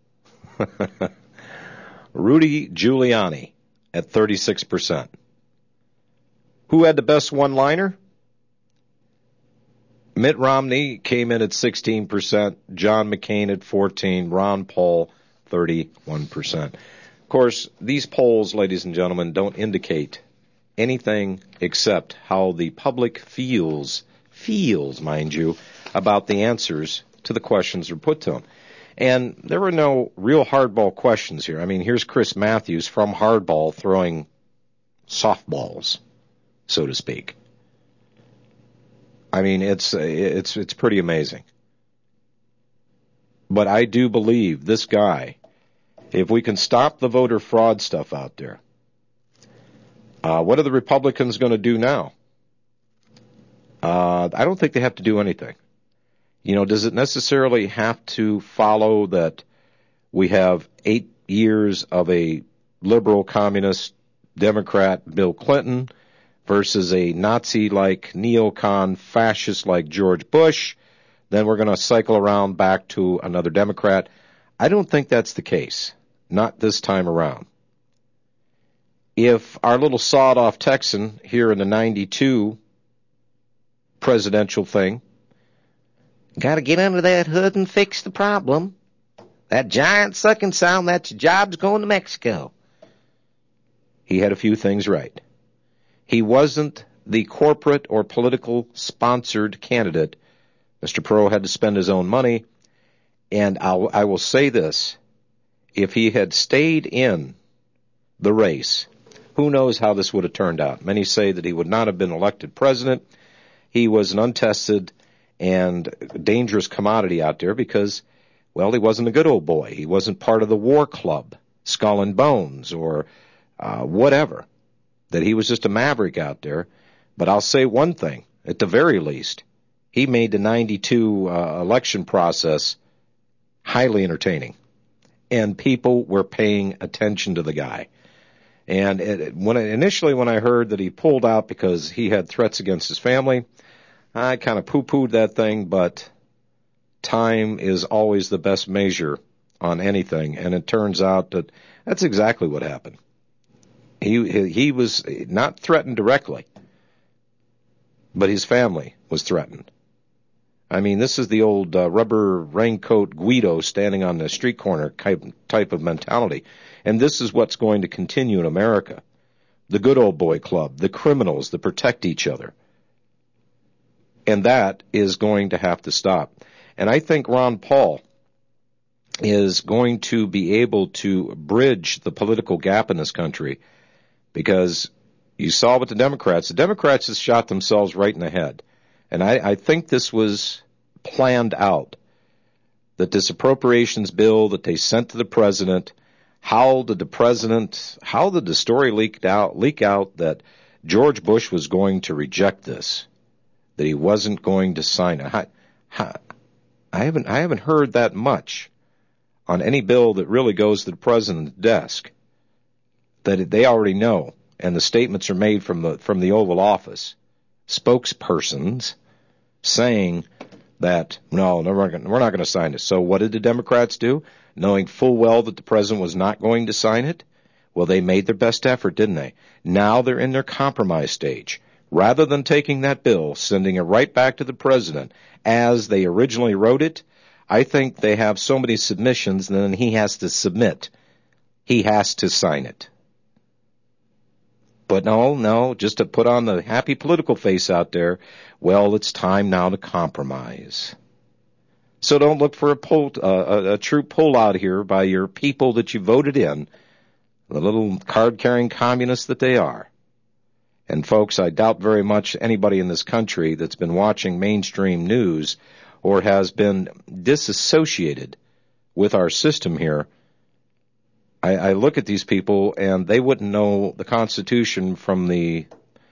Rudy Giuliani at thirty-six percent. Who had the best one-liner? Mitt Romney came in at sixteen percent, John McCain at fourteen percent, Ron Paul thirty-one percent. Of course, these polls, ladies and gentlemen, don't indicate anything except how the public feels, feels, mind you, about the answers to the questions that are put to them. And there were no real hardball questions here. I mean, here's Chris Matthews from Hardball throwing softballs, so to speak. I mean, it's it's it's pretty amazing. But I do believe this guy, if we can stop the voter fraud stuff out there, uh, what are the Republicans going to do now? Uh, I don't think they have to do anything. You know, does it necessarily have to follow that we have eight years of a liberal, communist, Democrat, Bill Clinton, versus a Nazi-like, neocon, fascist-like George Bush? Then we're going to cycle around back to another Democrat. I don't think that's the case. Not this time around. If our little sawed-off Texan here in the ninety-two presidential thing, got to get under that hood and fix the problem. That giant sucking sound, that's your job's going to Mexico. He had a few things right. He wasn't the corporate or political sponsored candidate. Mister Perot had to spend his own money, and I'll, I will say this. If he had stayed in the race, who knows how this would have turned out. Many say that he would not have been elected president. He was an untested and dangerous commodity out there because, well, he wasn't a good old boy. He wasn't part of the war club, Skull and Bones, or uh, whatever. That he was just a maverick out there. But I'll say one thing, at the very least, he made the ninety-two uh, election process highly entertaining. And people were paying attention to the guy. And it, when I, initially when I heard that he pulled out because he had threats against his family, I kind of poo-pooed that thing, but time is always the best measure on anything. And it turns out that that's exactly what happened. He, he, he was not threatened directly, but his family was threatened. I mean, this is the old uh, rubber raincoat Guido standing on the street corner type of mentality. And this is what's going to continue in America. The good old boy club, the criminals that protect each other. And that is going to have to stop. And I think Ron Paul is going to be able to bridge the political gap in this country, because you saw with the Democrats. The Democrats have shot themselves right in the head. And I, I think this was planned out, that this appropriations bill that they sent to the president, how did the president, how did the story leaked out, leak out that George Bush was going to reject this, that he wasn't going to sign it? I, I haven't, I haven't heard that much on any bill that really goes to the president's desk, that they already know, and the statements are made from the from the Oval Office. Spokespersons saying that, no, no we're not going to sign it. So what did the Democrats do? Knowing full well that the president was not going to sign it? Well, they made their best effort, didn't they? Now they're in their compromise stage. Rather than taking that bill, sending it right back to the president as they originally wrote it, I think they have so many submissions, and then he has to submit. He has to sign it. But no, no, just to put on the happy political face out there, well, it's time now to compromise. So don't look for a, pull, uh, a, a true pullout here by your people that you voted in, the little card-carrying communists that they are. And folks, I doubt very much anybody in this country that's been watching mainstream news or has been disassociated with our system here. I, I look at these people, and they wouldn't know the Constitution from the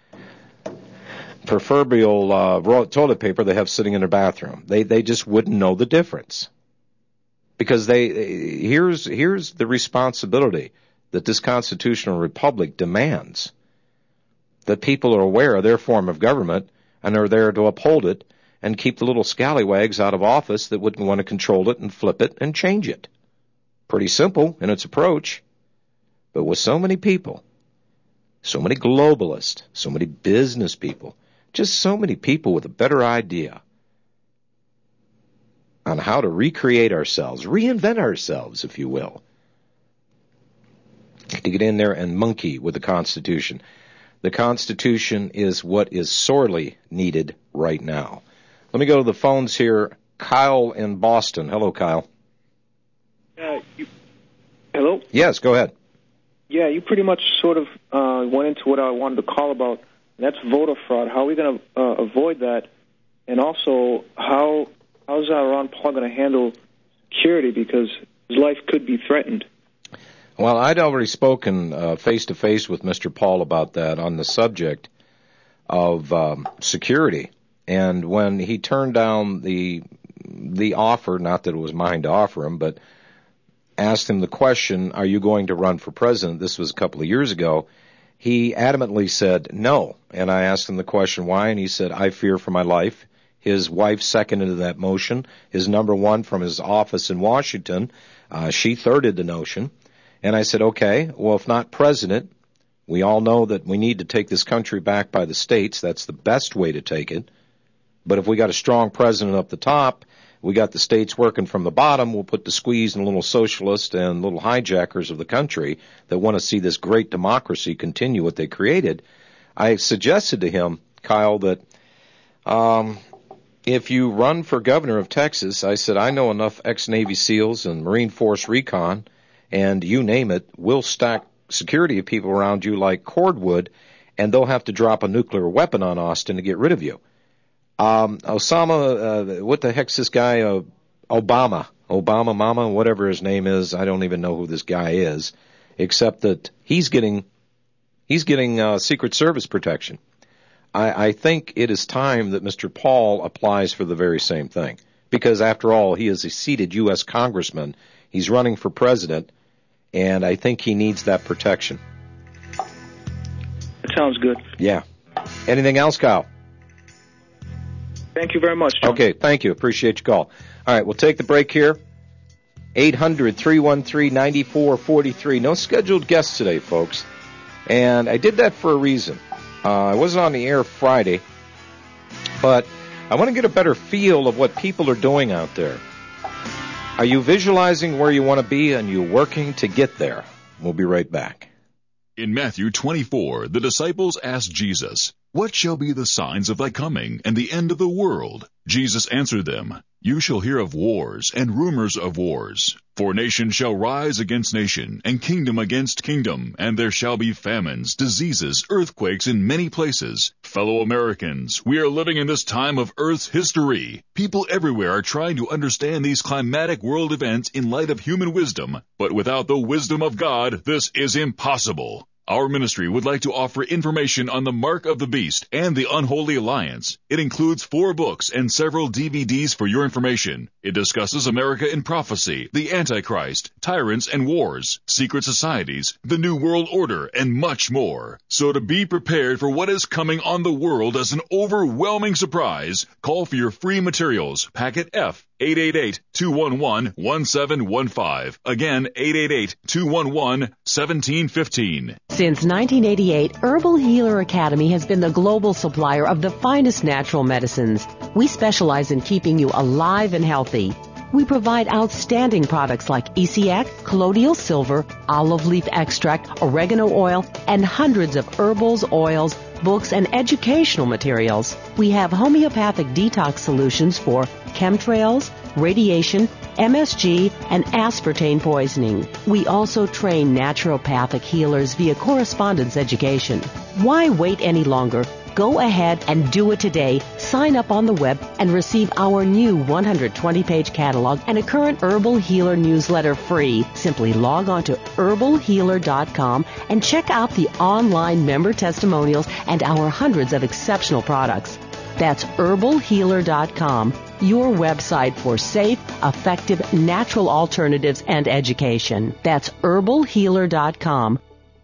proverbial uh, toilet paper they have sitting in their bathroom. They they just wouldn't know the difference, because they here's here's the responsibility that this constitutional republic demands, that people are aware of their form of government and are there to uphold it and keep the little scallywags out of office that wouldn't want to control it and flip it and change it. Pretty simple in its approach, but with so many people, so many globalists, so many business people, just so many people with a better idea on how to recreate ourselves, reinvent ourselves, if you will, to get in there and monkey with the Constitution. The Constitution is what is sorely needed right now. Let me go to the phones here. Kyle in Boston. Hello, Kyle. Uh, you, hello? Yes, go ahead. Yeah, you pretty much sort of uh, went into what I wanted to call about, and that's voter fraud. How are we going to uh, avoid that And also, how how's uh, Ron Paul going to handle security, because his life could be threatened? Well, I'd already spoken uh, face-to-face with Mister Paul about that on the subject of um, security. And when he turned down the the offer, not that it was mine to offer him, but asked him the question, are you going to run for president? This was a couple of years ago. He adamantly said no. And I asked him the question, why? And he said, I fear for my life. His wife seconded that motion. His number one from his office in Washington, uh, she thirded the notion. And I said, okay, well, if not president, we all know that we need to take this country back by the states. That's the best way to take it. But if we got a strong president up the top, we got the states working from the bottom, we'll put the squeeze and little socialists and little hijackers of the country that want to see this great democracy continue what they created. I suggested to him, Kyle, that um, if you run for governor of Texas, I said, I know enough ex-Navy SEALs and Marine Force Recon, and you name it, we'll stack security of people around you like cordwood, and they'll have to drop a nuclear weapon on Austin to get rid of you. Um, Osama, uh, what the heck's this guy? Uh, Obama, Obama Mama, whatever his name is. I don't even know who this guy is, except that he's getting, he's getting uh, Secret Service protection. I, I think it is time that Mister Paul applies for the very same thing, because after all, he is a seated U S congressman. He's running for president, and I think he needs that protection. That sounds good. Yeah. Anything else, Kyle? Thank you very much, John. Okay, thank you. Appreciate your call. All right, we'll take the break here. eight hundred, three one three, nine four four three. No scheduled guests today, folks. And I did that for a reason. Uh, I wasn't on the air Friday, but I want to get a better feel of what people are doing out there. Are you visualizing where you want to be, and you working to get there? We'll be right back. In Matthew twenty-four, the disciples asked Jesus, "What shall be the signs of thy coming and the end of the world?" Jesus answered them, "You shall hear of wars and rumors of wars. For nation shall rise against nation, and kingdom against kingdom, and there shall be famines, diseases, earthquakes in many places. Fellow Americans, we are living in this time of Earth's history. People everywhere are trying to understand these climatic world events in light of human wisdom, but without the wisdom of God, this is impossible. Our ministry would like to offer information on the Mark of the Beast and the Unholy Alliance. It includes four books and several D V Ds for your information. It discusses America in prophecy, the Antichrist, tyrants and wars, secret societies, the New World Order, and much more. So to be prepared for what is coming on the world as an overwhelming surprise, call for your free materials, packet F, eight eight eight, two one one, one seven one five. Again, eight eight eight, two one one, one seven one five. Since nineteen eighty-eight, Herbal Healer Academy has been the global supplier of the finest natural medicines. We specialize in keeping you alive and healthy. We provide outstanding products like E C X, colloidal silver, olive leaf extract, oregano oil, and hundreds of herbals, oils, books, and educational materials. We have homeopathic detox solutions for chemtrails, radiation, M S G, and aspartame poisoning. We also train naturopathic healers via correspondence education. Why wait any longer? Go ahead and do it today. Sign up on the web and receive our new one hundred twenty page catalog and a current Herbal Healer newsletter free. Simply log on to herbal healer dot com and check out the online member testimonials and our hundreds of exceptional products. That's herbal healer dot com, your website for safe, effective, natural alternatives and education. That's herbal healer dot com.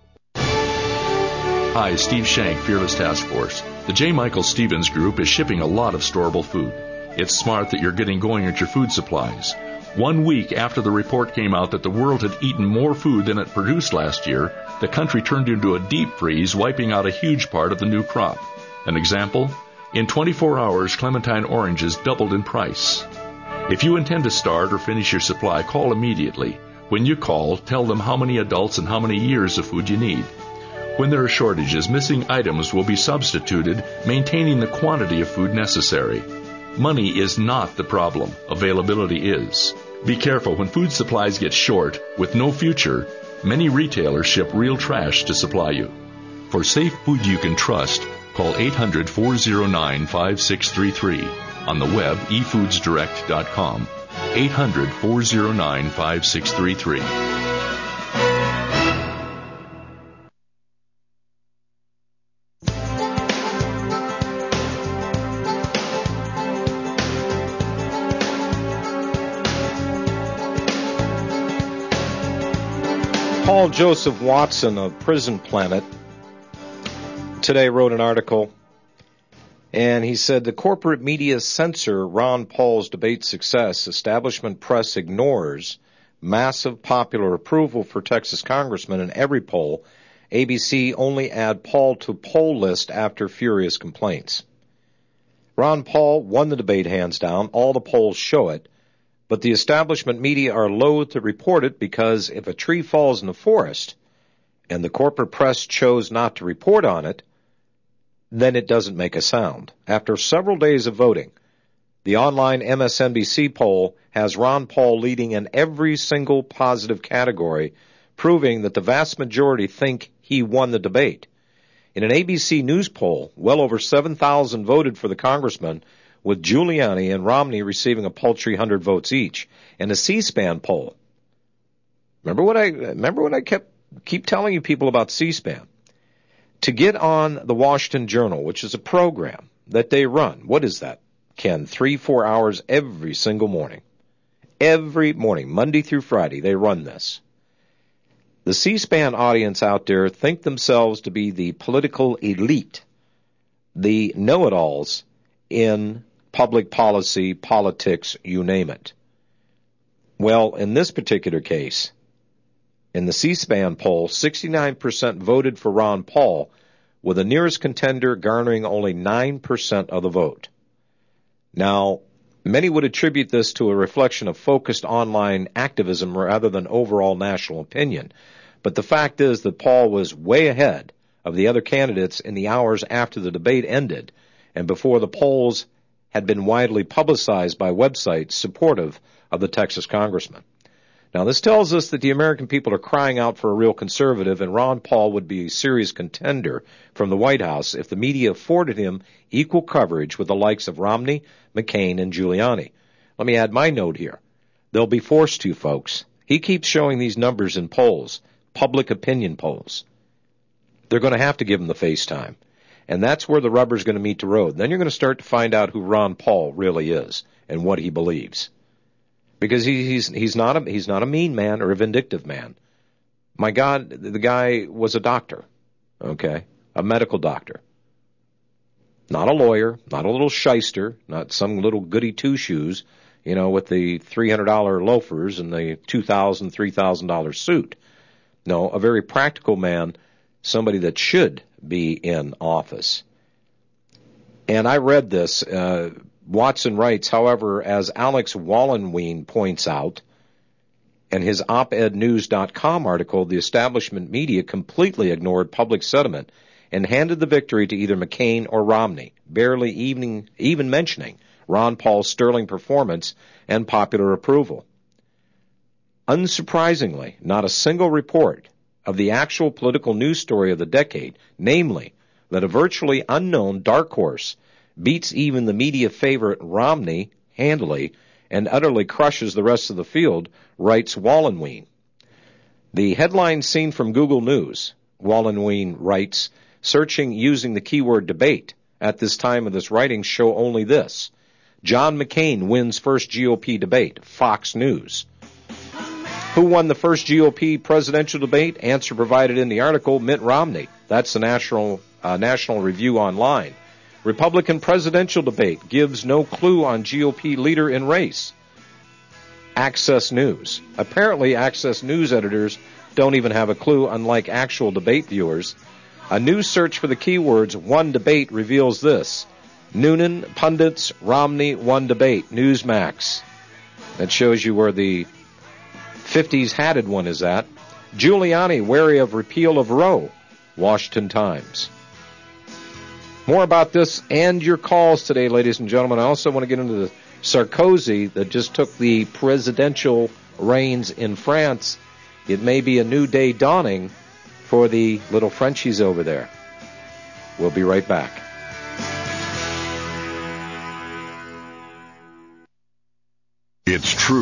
Hi, Steve Shank, Fearless Task Force. The J. Michael Stevens Group is shipping a lot of storable food. It's smart that you're getting going at your food supplies. One week after the report came out that the world had eaten more food than it produced last year, the country turned into a deep freeze, wiping out a huge part of the new crop. An example? In twenty-four hours, clementine oranges doubled in price. If you intend to start or finish your supply, call immediately. When you call, tell them how many adults and how many years of food you need. When there are shortages, missing items will be substituted, maintaining the quantity of food necessary. Money is not the problem. Availability is. Be careful when food supplies get short, with no future. Many retailers ship real trash to supply you. For safe food you can trust, call eight hundred, four oh nine, five six three three. On the web, e foods direct dot com. eight hundred, four oh nine, five six three three. Paul Joseph Watson of Prison Planet today wrote an article, and he said the corporate media censor Ron Paul's debate success. Establishment press ignores massive popular approval for Texas congressman in every poll. A B C only add Paul to poll list after furious complaints. Ron Paul won the debate hands down. All the polls show it. But the establishment media are loath to report it because if a tree falls in the forest and the corporate press chose not to report on it, then it doesn't make a sound. After several days of voting, the online M S N B C poll has Ron Paul leading in every single positive category, proving that the vast majority think he won the debate. In an A B C News poll, well over seven thousand voted for the congressman, with Giuliani and Romney receiving a paltry one hundred votes each. And a C-SPAN poll. Remember what I remember when I kept keep telling you people about C-SPAN? To get on the Washington Journal, which is a program that they run, what is that, Ken? Three, four hours every single morning. Every morning, Monday through Friday, they run this. The C-SPAN audience out there think themselves to be the political elite, the know-it-alls in public policy, politics, you name it. Well, in this particular case, in the C-SPAN poll, sixty-nine percent voted for Ron Paul, with the nearest contender garnering only nine percent of the vote. Now, many would attribute this to a reflection of focused online activism rather than overall national opinion. But the fact is that Paul was way ahead of the other candidates in the hours after the debate ended and before the polls had been widely publicized by websites supportive of the Texas congressman. Now, this tells us that the American people are crying out for a real conservative, and Ron Paul would be a serious contender from the White House if the media afforded him equal coverage with the likes of Romney, McCain, and Giuliani. Let me add my note here. They'll be forced to, folks. He keeps showing these numbers in polls, public opinion polls. They're going to have to give him the face time. And that's where the rubber's going to meet the road. Then you're going to start to find out who Ron Paul really is and what he believes. Because he, he's he's not a he's not a mean man or a vindictive man. My God, the guy was a doctor, okay, a medical doctor, not a lawyer, not a little shyster, not some little goody two shoes, you know, with the three hundred dollar loafers and the two thousand, three thousand dollar suit. No, a very practical man, somebody that should be in office. And I read this. Uh, Watson writes, however, as Alex Wallenween points out in his op ed news dot com article, the establishment media completely ignored public sentiment and handed the victory to either McCain or Romney, barely even, even mentioning Ron Paul's sterling performance and popular approval. Unsurprisingly, not a single report of the actual political news story of the decade, namely that a virtually unknown dark horse beats even the media favorite Romney handily and utterly crushes the rest of the field, writes Wallenween. The headline seen from Google News, Wallenween writes, searching using the keyword debate at this time of this writing show only this. John McCain wins first G O P debate, Fox News. Who won the first G O P presidential debate? Answer provided in the article, Mitt Romney. That's the National uh, National Review Online. Republican presidential debate gives no clue on G O P leader in race. Access News. Apparently, Access News editors don't even have a clue, unlike actual debate viewers. A new search for the keywords one debate reveals this. Noonan, pundits, Romney, one debate, Newsmax. That shows you where the fifties hatted one is at. Giuliani wary of repeal of Roe, Washington Times. More about this and your calls today, ladies and gentlemen. I also want to get into the Sarkozy that just took the presidential reins in France. It may be a new day dawning for the little Frenchies over there. We'll be right back. It's true.